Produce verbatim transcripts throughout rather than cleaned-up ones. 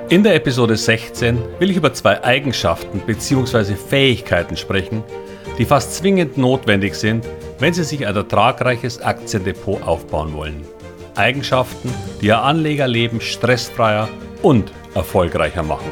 In der Episode sechzehn will ich über zwei Eigenschaften bzw. Fähigkeiten sprechen, die fast zwingend notwendig sind, wenn Sie sich ein ertragreiches Aktiendepot aufbauen wollen. Eigenschaften, die Ihr Anlegerleben stressfreier und erfolgreicher machen.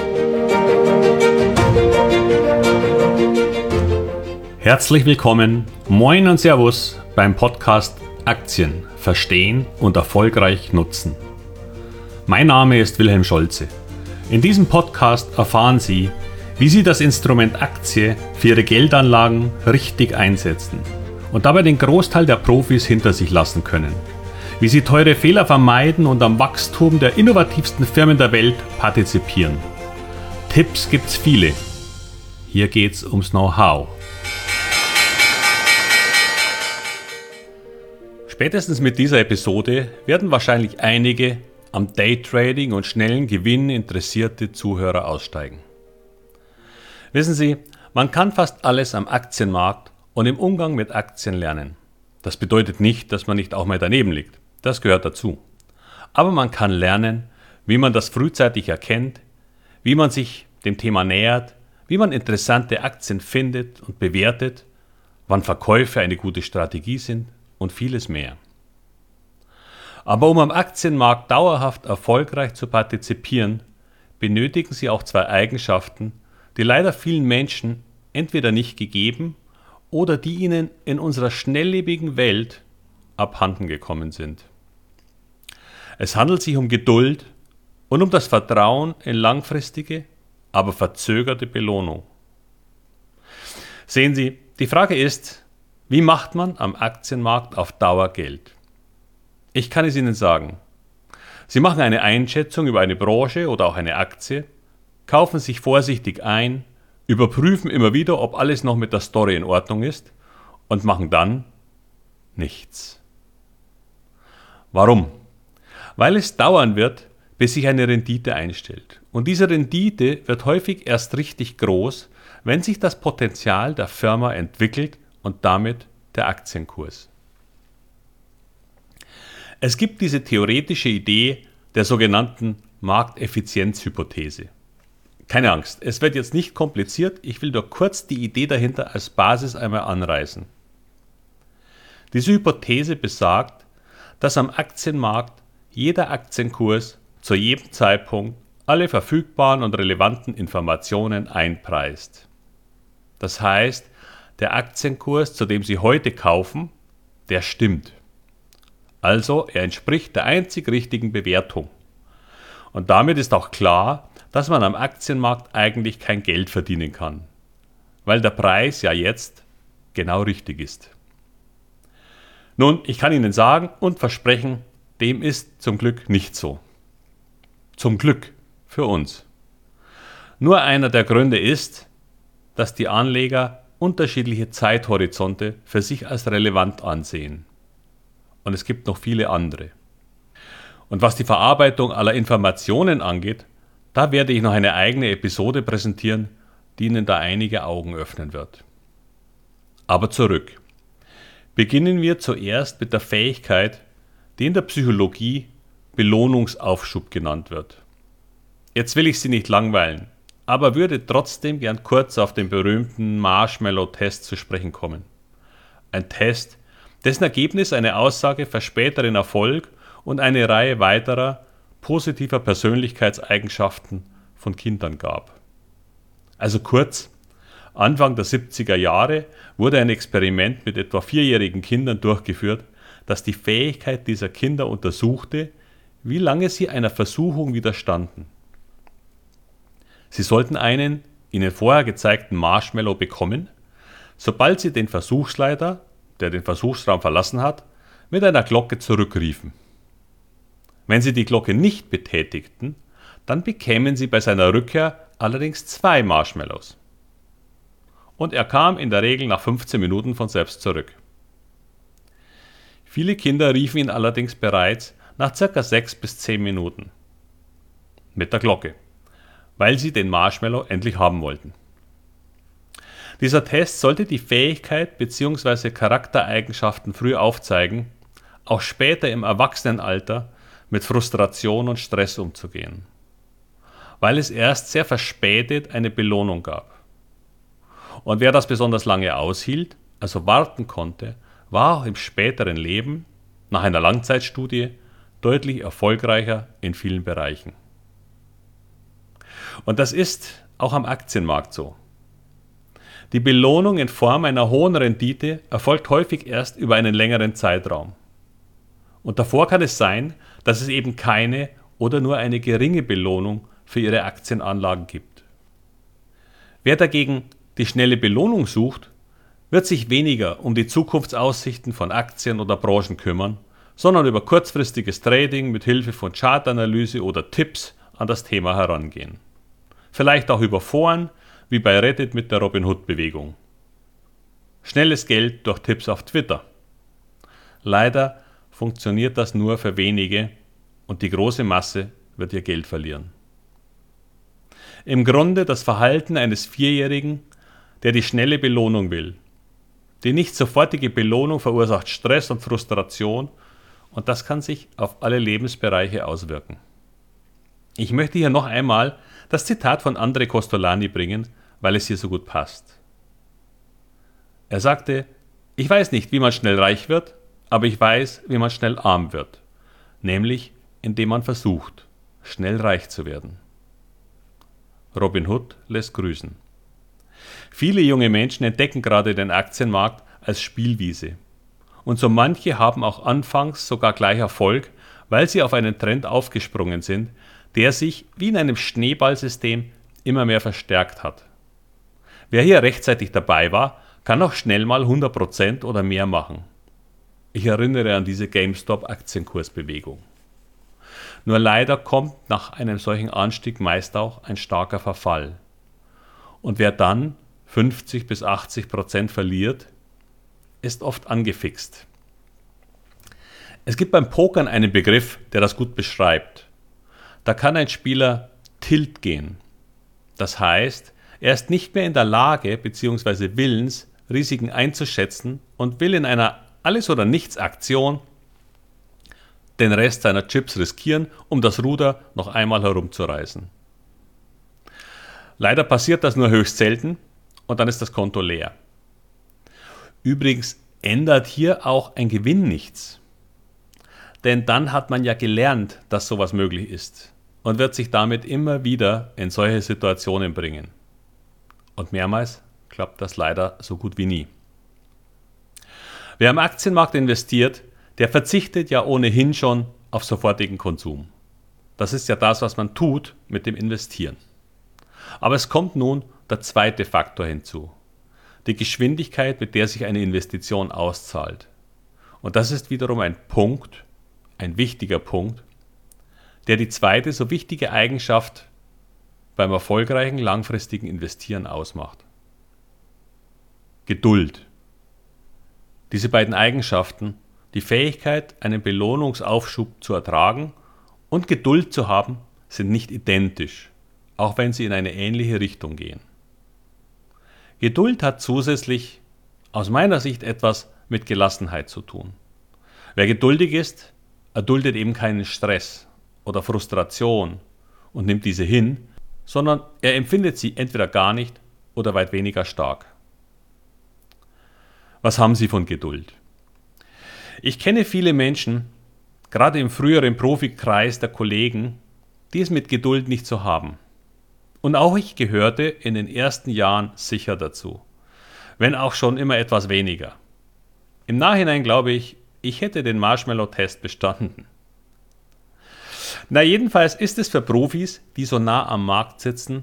Herzlich willkommen, moin und Servus beim Podcast Aktien verstehen und erfolgreich nutzen. Mein Name ist Wilhelm Scholze. In diesem Podcast erfahren Sie, wie Sie das Instrument Aktie für Ihre Geldanlagen richtig einsetzen und dabei den Großteil der Profis hinter sich lassen können. Wie Sie teure Fehler vermeiden und am Wachstum der innovativsten Firmen der Welt partizipieren. Tipps gibt's viele. Hier geht's ums Know-how. Spätestens mit dieser Episode werden wahrscheinlich einige am Daytrading und schnellen Gewinn interessierte Zuhörer aussteigen. Wissen Sie, man kann fast alles am Aktienmarkt und im Umgang mit Aktien lernen. Das bedeutet nicht, dass man nicht auch mal daneben liegt. Das gehört dazu. Aber man kann lernen, wie man das frühzeitig erkennt, wie man sich dem Thema nähert, wie man interessante Aktien findet und bewertet, wann Verkäufe eine gute Strategie sind und vieles mehr. Aber um am Aktienmarkt dauerhaft erfolgreich zu partizipieren, benötigen Sie auch zwei Eigenschaften, die leider vielen Menschen entweder nicht gegeben oder die ihnen in unserer schnelllebigen Welt abhanden gekommen sind. Es handelt sich um Geduld und um das Vertrauen in langfristige, aber verzögerte Belohnung. Sehen Sie, die Frage ist, wie macht man am Aktienmarkt auf Dauer Geld? Ich kann es Ihnen sagen. Sie machen eine Einschätzung über eine Branche oder auch eine Aktie, kaufen sich vorsichtig ein, überprüfen immer wieder, ob alles noch mit der Story in Ordnung ist und machen dann nichts. Warum? Weil es dauern wird, bis sich eine Rendite einstellt. Und diese Rendite wird häufig erst richtig groß, wenn sich das Potenzial der Firma entwickelt und damit der Aktienkurs. Es gibt diese theoretische Idee der sogenannten Markteffizienzhypothese. Keine Angst, es wird jetzt nicht kompliziert, ich will nur kurz die Idee dahinter als Basis einmal anreißen. Diese Hypothese besagt, dass am Aktienmarkt jeder Aktienkurs zu jedem Zeitpunkt alle verfügbaren und relevanten Informationen einpreist. Das heißt, der Aktienkurs, zu dem Sie heute kaufen, der stimmt. Also er entspricht der einzig richtigen Bewertung. Und damit ist auch klar, dass man am Aktienmarkt eigentlich kein Geld verdienen kann, weil der Preis ja jetzt genau richtig ist. Nun, ich kann Ihnen sagen und versprechen, dem ist zum Glück nicht so. Zum Glück für uns. Nur einer der Gründe ist, dass die Anleger unterschiedliche Zeithorizonte für sich als relevant ansehen. Und es gibt noch viele andere. Und was die Verarbeitung aller Informationen angeht, da werde ich noch eine eigene Episode präsentieren, die Ihnen da einige Augen öffnen wird. Aber zurück. Beginnen wir zuerst mit der Fähigkeit, die in der Psychologie Belohnungsaufschub genannt wird. Jetzt will ich Sie nicht langweilen, aber würde trotzdem gern kurz auf den berühmten Marshmallow-Test zu sprechen kommen. Ein Test, dessen Ergebnis eine Aussage für späteren Erfolg und eine Reihe weiterer positiver Persönlichkeitseigenschaften von Kindern gab. Also kurz, Anfang der siebziger Jahre wurde ein Experiment mit etwa vierjährigen Kindern durchgeführt, das die Fähigkeit dieser Kinder untersuchte, wie lange sie einer Versuchung widerstanden. Sie sollten einen ihnen vorher gezeigten Marshmallow bekommen, sobald sie den Versuchsleiter, der den Versuchsraum verlassen hat, mit einer Glocke zurückriefen. Wenn sie die Glocke nicht betätigten, dann bekämen sie bei seiner Rückkehr allerdings zwei Marshmallows. Und er kam in der Regel nach fünfzehn Minuten von selbst zurück. Viele Kinder riefen ihn allerdings bereits nach ca. sechs bis zehn Minuten mit der Glocke, weil sie den Marshmallow endlich haben wollten. Dieser Test sollte die Fähigkeit bzw. Charaktereigenschaften früh aufzeigen, auch später im Erwachsenenalter mit Frustration und Stress umzugehen. weil es erst sehr verspätet eine Belohnung gab. Und wer das besonders lange aushielt, also warten konnte, war auch im späteren Leben, nach einer Langzeitstudie, deutlich erfolgreicher in vielen Bereichen. Und das ist auch am Aktienmarkt so. Die Belohnung in Form einer hohen Rendite erfolgt häufig erst über einen längeren Zeitraum. Und davor kann es sein, dass es eben keine oder nur eine geringe Belohnung für Ihre Aktienanlagen gibt. Wer dagegen die schnelle Belohnung sucht, wird sich weniger um die Zukunftsaussichten von Aktien oder Branchen kümmern, sondern über kurzfristiges Trading mit Hilfe von Chartanalyse oder Tipps an das Thema herangehen. Vielleicht auch über Foren, wie bei Reddit mit der Robinhood-Bewegung. Schnelles Geld durch Tipps auf Twitter. Leider funktioniert das nur für wenige und die große Masse wird ihr Geld verlieren. Im Grunde das Verhalten eines Vierjährigen, der die schnelle Belohnung will. Die nicht sofortige Belohnung verursacht Stress und Frustration und das kann sich auf alle Lebensbereiche auswirken. Ich möchte hier noch einmal das Zitat von André Kostolany bringen, weil es hier so gut passt. Er sagte, ich weiß nicht, wie man schnell reich wird, aber ich weiß, wie man schnell arm wird, nämlich indem man versucht, schnell reich zu werden. Robin Hood lässt grüßen. Viele junge Menschen entdecken gerade den Aktienmarkt als Spielwiese. Und so manche haben auch anfangs sogar gleich Erfolg, weil sie auf einen Trend aufgesprungen sind, der sich wie in einem Schneeballsystem immer mehr verstärkt hat. Wer hier rechtzeitig dabei war, kann auch schnell mal hundert Prozent oder mehr machen. Ich erinnere an diese GameStop-Aktienkursbewegung. Nur leider kommt nach einem solchen Anstieg meist auch ein starker Verfall. Und wer dann fünfzig bis achtzig Prozent verliert, ist oft angefixt. Es gibt beim Pokern einen Begriff, der das gut beschreibt. Da kann ein Spieler Tilt gehen. Das heißt, er ist nicht mehr in der Lage bzw. willens, Risiken einzuschätzen und will in einer Alles-oder-Nichts-Aktion den Rest seiner Chips riskieren, um das Ruder noch einmal herumzureißen. Leider passiert das nur höchst selten und dann ist das Konto leer. Übrigens ändert hier auch ein Gewinn nichts. Denn dann hat man ja gelernt, dass sowas möglich ist und wird sich damit immer wieder in solche Situationen bringen. Und mehrmals klappt das leider so gut wie nie. Wer am Aktienmarkt investiert, der verzichtet ja ohnehin schon auf sofortigen Konsum. Das ist ja das, was man tut mit dem Investieren. Aber es kommt nun der zweite Faktor hinzu. Die Geschwindigkeit, mit der sich eine Investition auszahlt. Und das ist wiederum ein Punkt, ein wichtiger Punkt, der die zweite so wichtige Eigenschaft beim erfolgreichen langfristigen Investieren ausmacht. Geduld. Diese beiden Eigenschaften, die Fähigkeit, einen Belohnungsaufschub zu ertragen und Geduld zu haben, sind nicht identisch, auch wenn sie in eine ähnliche Richtung gehen. Geduld hat zusätzlich aus meiner Sicht etwas mit Gelassenheit zu tun. Wer geduldig ist, erduldet eben keinen Stress oder Frustration und nimmt diese hin, sondern er empfindet sie entweder gar nicht oder weit weniger stark. Was haben Sie von Geduld? Ich kenne viele Menschen, gerade im früheren Profikreis der Kollegen, die es mit Geduld nicht so haben. Und auch ich gehörte in den ersten Jahren sicher dazu, wenn auch schon immer etwas weniger. Im Nachhinein glaube ich, ich hätte den Marshmallow-Test bestanden. Na, jedenfalls ist es für Profis, die so nah am Markt sitzen,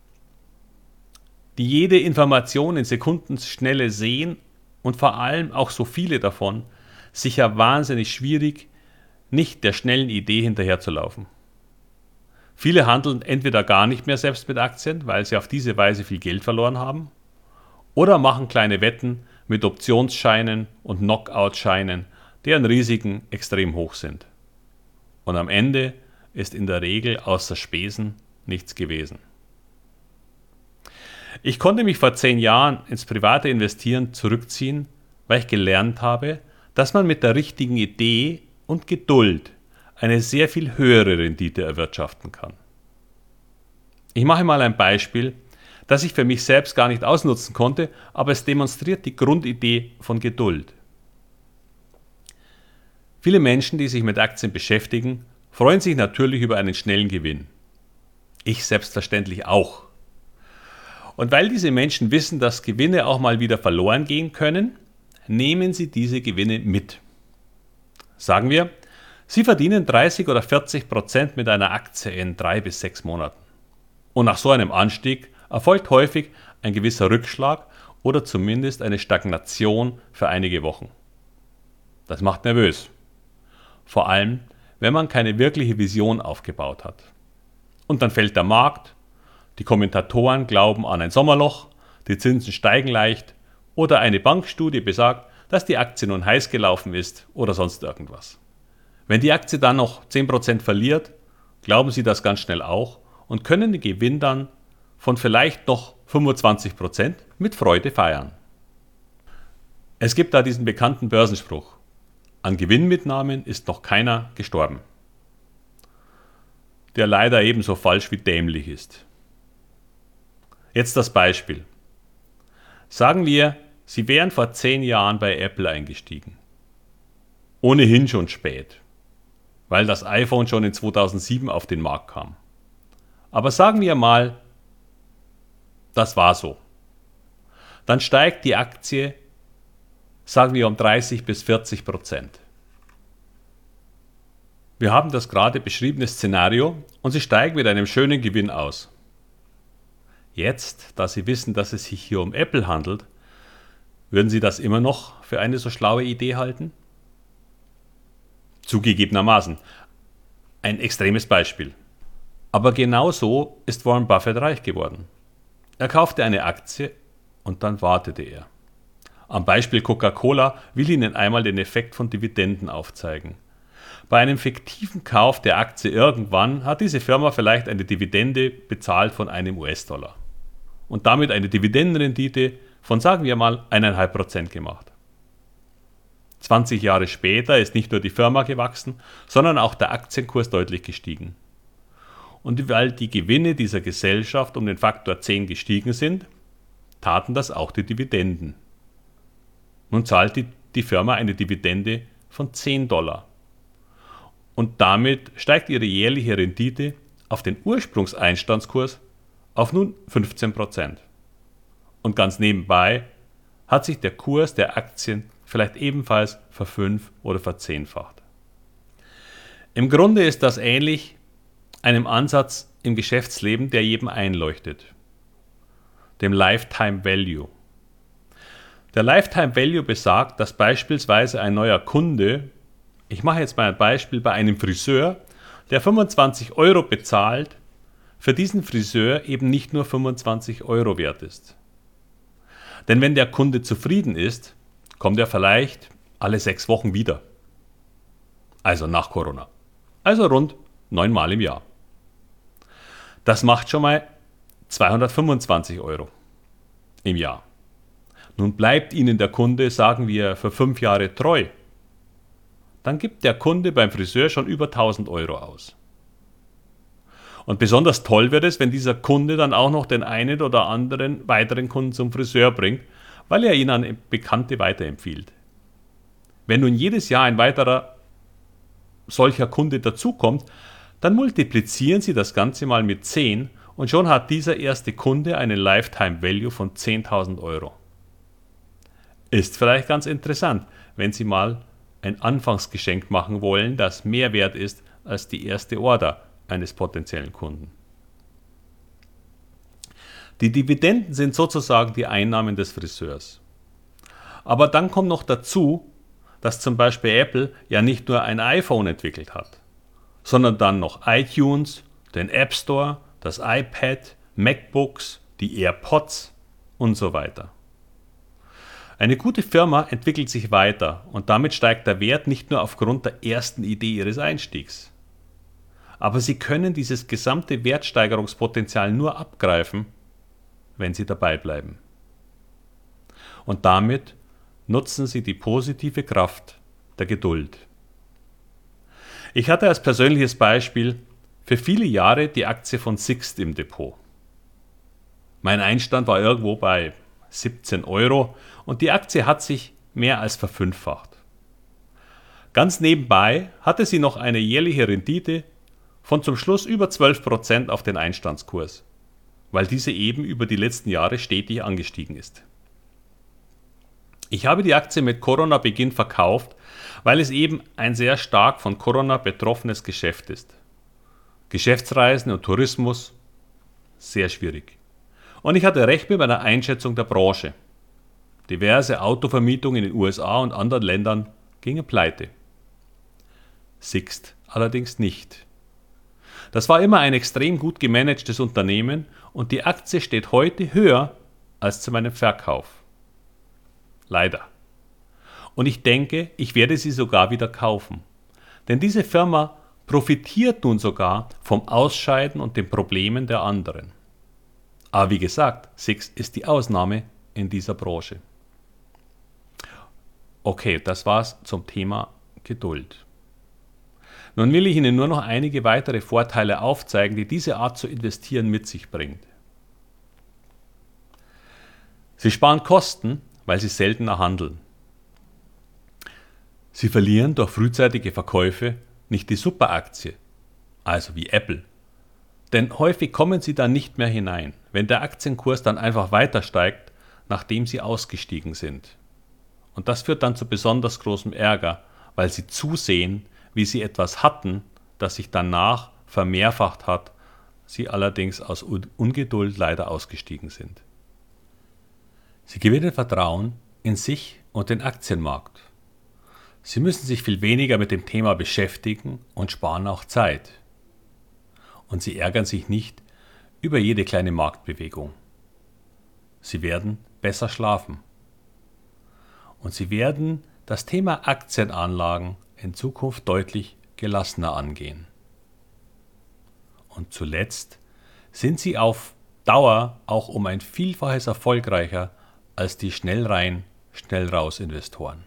die jede Information in Sekundenschnelle sehen und vor allem auch so viele davon, sicher wahnsinnig schwierig, nicht der schnellen Idee hinterherzulaufen. Viele handeln entweder gar nicht mehr selbst mit Aktien, weil sie auf diese Weise viel Geld verloren haben, oder machen kleine Wetten mit Optionsscheinen und Knockout-Scheinen, deren Risiken extrem hoch sind. Und am Ende ist in der Regel außer Spesen nichts gewesen. Ich konnte mich vor zehn Jahren ins private Investieren zurückziehen, weil ich gelernt habe, dass man mit der richtigen Idee und Geduld eine sehr viel höhere Rendite erwirtschaften kann. Ich mache mal ein Beispiel, das ich für mich selbst gar nicht ausnutzen konnte, aber es demonstriert die Grundidee von Geduld. Viele Menschen, die sich mit Aktien beschäftigen, freuen sich natürlich über einen schnellen Gewinn. Ich selbstverständlich auch. Und weil diese Menschen wissen, dass Gewinne auch mal wieder verloren gehen können, nehmen sie diese Gewinne mit. Sagen wir, Sie verdienen dreißig oder vierzig Prozent mit einer Aktie in drei bis sechs Monaten. Und nach so einem Anstieg erfolgt häufig ein gewisser Rückschlag oder zumindest eine Stagnation für einige Wochen. Das macht nervös. Vor allem, wenn man keine wirkliche Vision aufgebaut hat. Und dann fällt der Markt, die Kommentatoren glauben an ein Sommerloch, die Zinsen steigen leicht oder eine Bankstudie besagt, dass die Aktie nun heiß gelaufen ist oder sonst irgendwas. Wenn die Aktie dann noch zehn Prozent verliert, glauben Sie das ganz schnell auch und können den Gewinn dann von vielleicht noch fünfundzwanzig Prozent mit Freude feiern. Es gibt da diesen bekannten Börsenspruch: An Gewinnmitnahmen ist noch keiner gestorben, der leider ebenso falsch wie dämlich ist. Jetzt das Beispiel. Sagen wir, Sie wären vor zehn Jahren bei Apple eingestiegen. Ohnehin schon spät, weil das iPhone schon in zweitausendsieben auf den Markt kam. Aber sagen wir mal, das war so. Dann steigt die Aktie, sagen wir, um dreißig bis vierzig Prozent. Wir haben das gerade beschriebene Szenario und Sie steigen mit einem schönen Gewinn aus. Jetzt, da Sie wissen, dass es sich hier um Apple handelt, würden Sie das immer noch für eine so schlaue Idee halten? Zugegebenermaßen. Ein extremes Beispiel. Aber genau so ist Warren Buffett reich geworden. Er kaufte eine Aktie und dann wartete er. Am Beispiel Coca-Cola will ich Ihnen einmal den Effekt von Dividenden aufzeigen. Bei einem fiktiven Kauf der Aktie irgendwann hat diese Firma vielleicht eine Dividende bezahlt von einem U S-Dollar und damit eine Dividendenrendite von, sagen wir mal, eins Komma fünf Prozent gemacht. zwanzig Jahre später ist nicht nur die Firma gewachsen, sondern auch der Aktienkurs deutlich gestiegen. Und weil die Gewinne dieser Gesellschaft um den Faktor zehn gestiegen sind, taten das auch die Dividenden. Nun zahlt die, die Firma eine Dividende von zehn Dollar. Und damit steigt ihre jährliche Rendite auf den Ursprungseinstandskurs auf nun fünfzehn Prozent. Und ganz nebenbei hat sich der Kurs der Aktien vielleicht ebenfalls verfünf- oder verzehnfacht. Im Grunde ist das ähnlich einem Ansatz im Geschäftsleben, der jedem einleuchtet, dem Lifetime Value. Der Lifetime Value besagt, dass beispielsweise ein neuer Kunde, ich mache jetzt mal ein Beispiel bei einem Friseur, der fünfundzwanzig Euro bezahlt, für diesen Friseur eben nicht nur fünfundzwanzig Euro wert ist. Denn wenn der Kunde zufrieden ist, kommt er vielleicht alle sechs Wochen wieder. Also nach Corona. Also rund neunmal im Jahr. Das macht schon mal zweihundertfünfundzwanzig Euro im Jahr. Nun bleibt Ihnen der Kunde, sagen wir, für fünf Jahre treu. Dann gibt der Kunde beim Friseur schon über tausend Euro aus. Und besonders toll wird es, wenn dieser Kunde dann auch noch den einen oder anderen weiteren Kunden zum Friseur bringt, weil er ihn an Bekannte weiterempfiehlt. Wenn nun jedes Jahr ein weiterer solcher Kunde dazukommt, dann multiplizieren Sie das Ganze mal mit zehn und schon hat dieser erste Kunde einen Lifetime Value von zehntausend Euro. Ist vielleicht ganz interessant, wenn Sie mal ein Anfangsgeschenk machen wollen, das mehr wert ist als die erste Order eines potenziellen Kunden. Die Dividenden sind sozusagen die Einnahmen des Friseurs. Aber dann kommt noch dazu, dass zum Beispiel Apple ja nicht nur ein iPhone entwickelt hat, sondern dann noch iTunes, den App Store, das iPad, MacBooks, die AirPods und so weiter. Eine gute Firma entwickelt sich weiter und damit steigt der Wert nicht nur aufgrund der ersten Idee ihres Einstiegs. Aber Sie können dieses gesamte Wertsteigerungspotenzial nur abgreifen, wenn Sie dabei bleiben. Und damit nutzen Sie die positive Kraft der Geduld. Ich hatte als persönliches Beispiel für viele Jahre die Aktie von Sixt im Depot. Mein Einstand war irgendwo bei siebzehn Euro und die Aktie hat sich mehr als verfünffacht. Ganz nebenbei hatte sie noch eine jährliche Rendite von zum Schluss über zwölf Prozent auf den Einstandskurs, weil diese eben über die letzten Jahre stetig angestiegen ist. Ich habe die Aktie mit Corona-Beginn verkauft, weil es eben ein sehr stark von Corona betroffenes Geschäft ist. Geschäftsreisen und Tourismus, sehr schwierig. Und ich hatte recht mit meiner Einschätzung der Branche. Diverse Autovermietungen in den U S A und anderen Ländern gingen pleite. Sixt allerdings nicht. Das war immer ein extrem gut gemanagtes Unternehmen und die Aktie steht heute höher als zu meinem Verkauf. Leider. Und ich denke, ich werde sie sogar wieder kaufen. Denn diese Firma profitiert nun sogar vom Ausscheiden und den Problemen der anderen. Aber wie gesagt, Sixt ist die Ausnahme in dieser Branche. Okay, das war's zum Thema Geduld. Nun will ich Ihnen nur noch einige weitere Vorteile aufzeigen, die diese Art zu investieren mit sich bringt. Sie sparen Kosten, weil Sie seltener handeln. Sie verlieren durch frühzeitige Verkäufe nicht die Superaktie, also wie Apple. Denn häufig kommen Sie dann nicht mehr hinein, wenn der Aktienkurs dann einfach weiter steigt, nachdem Sie ausgestiegen sind. Und das führt dann zu besonders großem Ärger, weil Sie zusehen, wie Sie etwas hatten, das sich danach vermehrfacht hat, Sie allerdings aus Ungeduld leider ausgestiegen sind. Sie gewinnen Vertrauen in sich und den Aktienmarkt. Sie müssen sich viel weniger mit dem Thema beschäftigen und sparen auch Zeit. Und Sie ärgern sich nicht über jede kleine Marktbewegung. Sie werden besser schlafen. Und Sie werden das Thema Aktienanlagen in Zukunft deutlich gelassener angehen. Und zuletzt sind Sie auf Dauer auch um ein Vielfaches erfolgreicher als die schnell rein, schnell raus Investoren.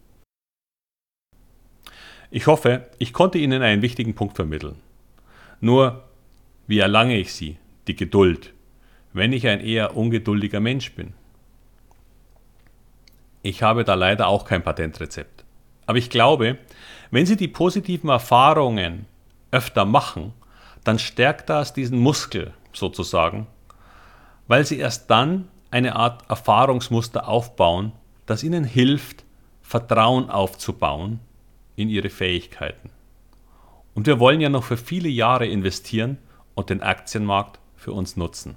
Ich hoffe, ich konnte Ihnen einen wichtigen Punkt vermitteln. Nur, wie erlange ich sie, die Geduld, wenn ich ein eher ungeduldiger Mensch bin? Ich habe da leider auch kein Patentrezept. Aber ich glaube, wenn Sie die positiven Erfahrungen öfter machen, dann stärkt das diesen Muskel sozusagen, weil Sie erst dann eine Art Erfahrungsmuster aufbauen, das Ihnen hilft, Vertrauen aufzubauen in Ihre Fähigkeiten. Und wir wollen ja noch für viele Jahre investieren und den Aktienmarkt für uns nutzen.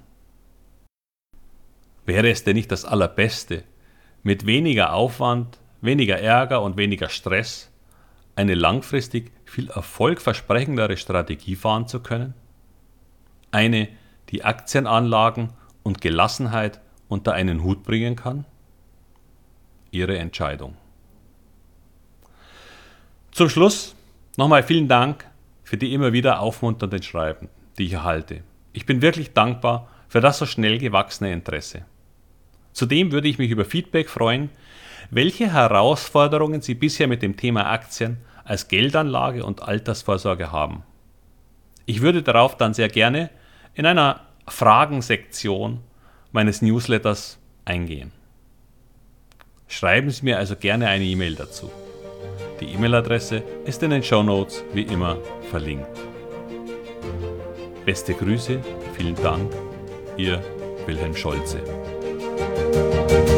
Wäre es denn nicht das Allerbeste, mit weniger Aufwand, weniger Ärger und weniger Stress eine langfristig viel erfolgversprechendere Strategie fahren zu können? Eine, die Aktienanlagen und Gelassenheit unter einen Hut bringen kann? Ihre Entscheidung. Zum Schluss nochmal vielen Dank für die immer wieder aufmunternden Schreiben, die ich erhalte. Ich bin wirklich dankbar für das so schnell gewachsene Interesse. Zudem würde ich mich über Feedback freuen, welche Herausforderungen Sie bisher mit dem Thema Aktien als Geldanlage und Altersvorsorge haben. Ich würde darauf dann sehr gerne in einer Fragensektion meines Newsletters eingehen. Schreiben Sie mir also gerne eine E-Mail dazu. Die E-Mail-Adresse ist in den Shownotes wie immer verlinkt. Beste Grüße, vielen Dank, Ihr Wilhelm Scholze.